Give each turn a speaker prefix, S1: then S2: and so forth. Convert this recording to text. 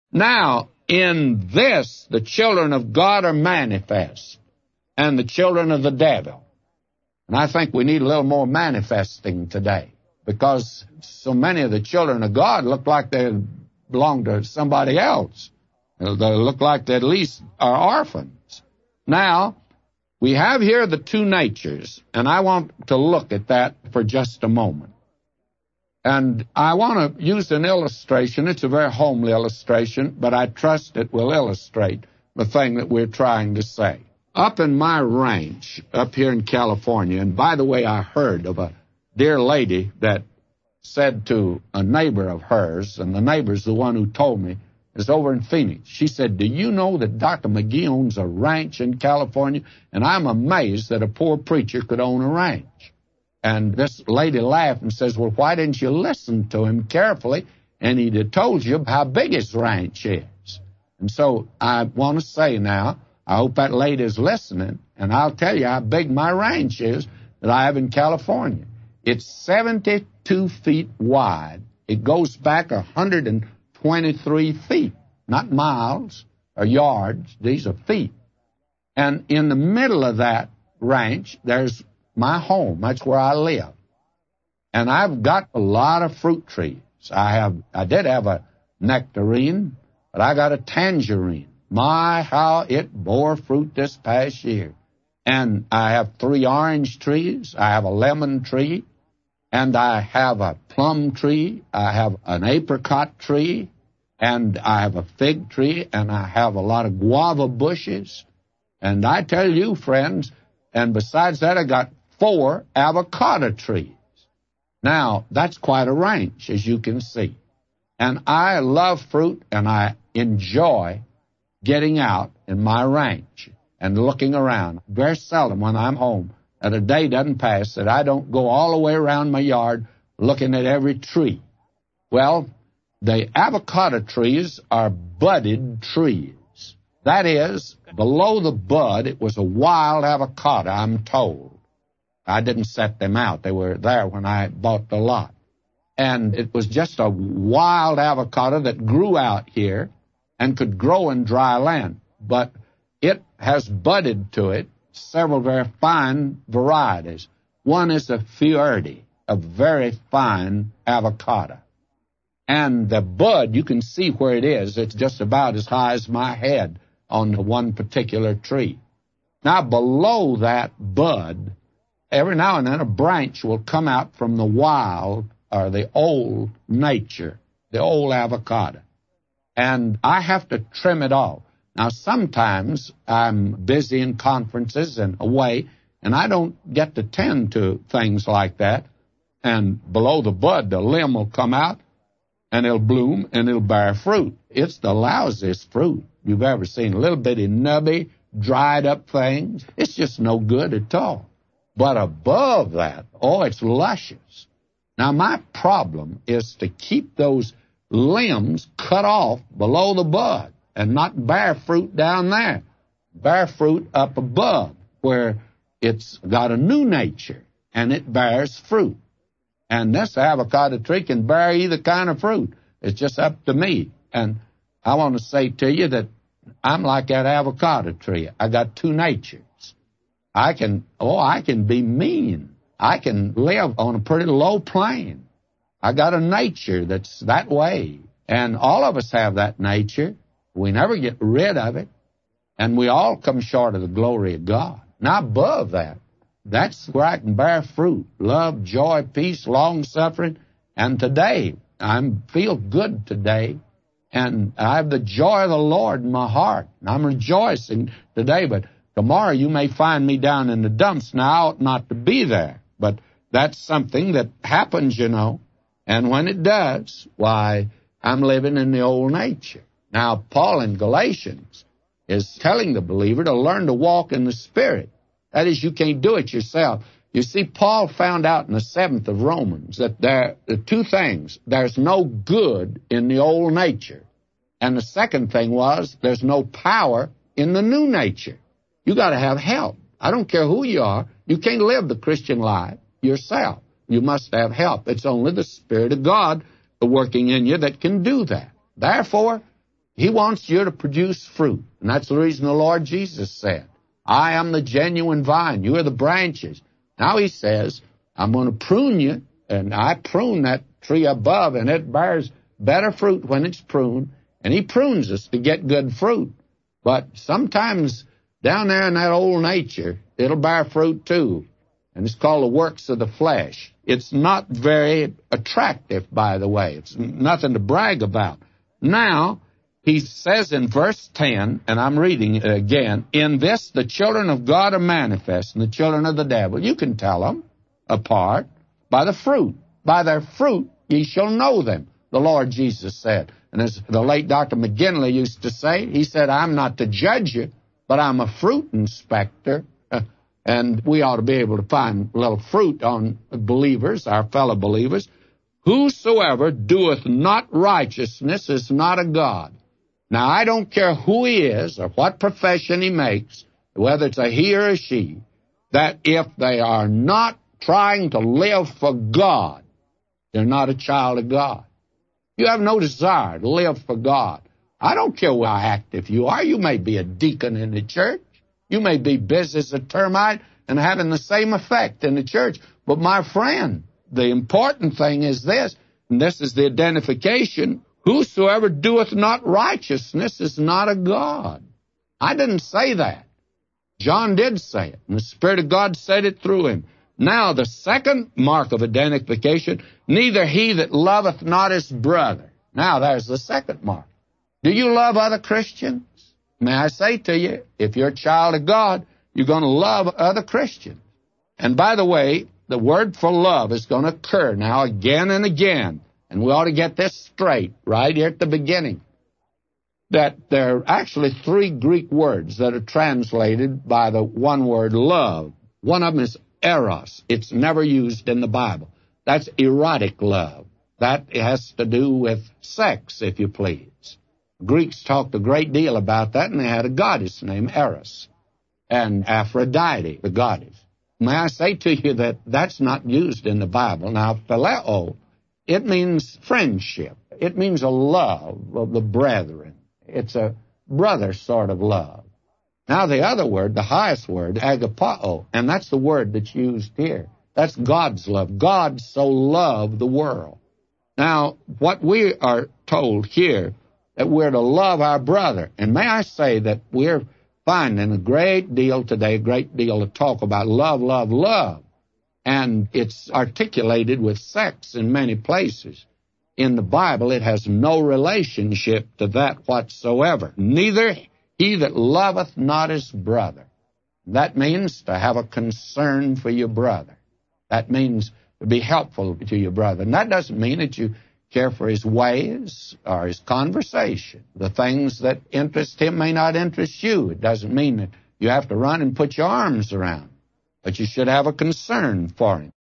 S1: Now, in this, the children of God are manifest, and the children of the devil. And I think we need a little more manifesting today, because so many of the children of God look like they belong to somebody else. They look like they at least are orphans. Now, we have here the two natures, and I want to look at that for just a moment. And I want to use an illustration. It's a very homely illustration, but I trust it will illustrate the thing that we're trying to say. Up in my ranch, up here in California, and by the way, I heard of a dear lady that said to a neighbor of hers, and the neighbor's the one who told me, is over in Phoenix. She said, do you know that Dr. McGee owns a ranch in California? And I'm amazed that a poor preacher could own a ranch. And this lady laughed and says, well, why didn't you listen to him carefully? And he'd have told you how big his ranch is. And so I want to say now, I hope that lady's listening, and I'll tell you how big my ranch is that I have in California. It's 72 feet wide. It goes back 123 feet, not miles or yards. These are feet. And in the middle of that ranch, there's my home. That's where I live. And I've got a lot of fruit trees. I did have a nectarine, but I got a tangerine. My, how it bore fruit this past year. And I have 3 orange trees. I have a lemon tree. And I have a plum tree. I have an apricot tree. And I have a fig tree. And I have a lot of guava bushes. And I tell you, friends, and besides that, I got 4 avocado trees. Now, that's quite a range, as you can see. And I love fruit, and I enjoy getting out in my ranch and looking around. Very seldom when I'm home that a day doesn't pass that I don't go all the way around my yard looking at every tree. Well, the avocado trees are budded trees. That is, below the bud, it was a wild avocado, I'm told. I didn't set them out. They were there when I bought the lot. And it was just a wild avocado that grew out here and could grow in dry land. But it has budded to it several very fine varieties. One is a Fiordi, a very fine avocado. And the bud, you can see where it is. It's just about as high as my head on the one particular tree. Now, below that bud, every now and then a branch will come out from the wild or the old nature, the old avocado. And I have to trim it off. Now, sometimes I'm busy in conferences and away, and I don't get to tend to things like that. And below the bud, the limb will come out, and it'll bloom, and it'll bear fruit. It's the lousiest fruit you've ever seen. A little bitty nubby, dried up things. It's just no good at all. But above that, oh, it's luscious. Now, my problem is to keep those limbs cut off below the bud and not bear fruit down there. Bear fruit up above where it's got a new nature and it bears fruit. And this avocado tree can bear either kind of fruit. It's just up to me. And I want to say to you that I'm like that avocado tree. I got 2 natures. I can be mean. I can live on a pretty low plane. I got a nature that's that way. And all of us have that nature. We never get rid of it. And we all come short of the glory of God. Now, above that, that's where I can bear fruit. Love, joy, peace, long-suffering. And today, I feel good today. And I have the joy of the Lord in my heart. And I'm rejoicing today. But tomorrow you may find me down in the dumps. Now, I ought not to be there. But that's something that happens, you know. And when it does, why, I'm living in the old nature. Now, Paul in Galatians is telling the believer to learn to walk in the Spirit. That is, you can't do it yourself. You see, Paul found out in the 7th of Romans that there are 2 things. There's no good in the old nature. And the second thing was there's no power in the new nature. You got to have help. I don't care who you are. You can't live the Christian life yourself. You must have help. It's only the Spirit of God working in you that can do that. Therefore, He wants you to produce fruit. And that's the reason the Lord Jesus said, I am the genuine vine. You are the branches. Now he says, I'm going to prune you. And I prune that tree above, and it bears better fruit when it's pruned. And he prunes us to get good fruit. But sometimes down there in that old nature, it'll bear fruit too. And it's called the works of the flesh. It's not very attractive, by the way. It's nothing to brag about. Now, he says in verse 10, and I'm reading it again, in this the children of God are manifest, and the children of the devil. You can tell them apart by the fruit. By their fruit ye shall know them, the Lord Jesus said. And as the late Dr. McGinley used to say, he said, I'm not to judge you, but I'm a fruit inspector. And we ought to be able to find a little fruit on believers, our fellow believers. Whosoever doeth not righteousness is not of God. Now, I don't care who he is or what profession he makes, whether it's a he or a she, that if they are not trying to live for God, they're not a child of God. You have no desire to live for God. I don't care how active you are. You may be a deacon in the church. You may be busy as a termite and having the same effect in the church. But my friend, the important thing is this, and this is the identification, whosoever doeth not righteousness is not of God. I didn't say that. John did say it, and the Spirit of God said it through him. Now, the second mark of identification, neither he that loveth not his brother. Now, there's the second mark. Do you love other Christians? May I say to you, if you're a child of God, you're going to love other Christians. And by the way, the word for love is going to occur now again and again. And we ought to get this straight right here at the beginning. That there are actually three Greek words that are translated by the one word love. One of them is eros. It's never used in the Bible. That's erotic love. That has to do with sex, if you please. Greeks talked a great deal about that, and they had a goddess named Eros, and Aphrodite, the goddess. May I say to you that that's not used in the Bible. Now, phileo, it means friendship. It means a love of the brethren. It's a brother sort of love. Now, the other word, the highest word, agapao, and that's the word that's used here. That's God's love. God so loved the world. Now, what we are told here, that we're to love our brother. And may I say that we're finding a great deal today, a great deal of talk about love, love, love. And it's articulated with sex in many places. In the Bible, it has no relationship to that whatsoever. Neither he that loveth not his brother. That means to have a concern for your brother. That means to be helpful to your brother. And that doesn't mean that you care for his ways or his conversation. The things that interest him may not interest you. It doesn't mean that you have to run and put your arms around him. But you should have a concern for him.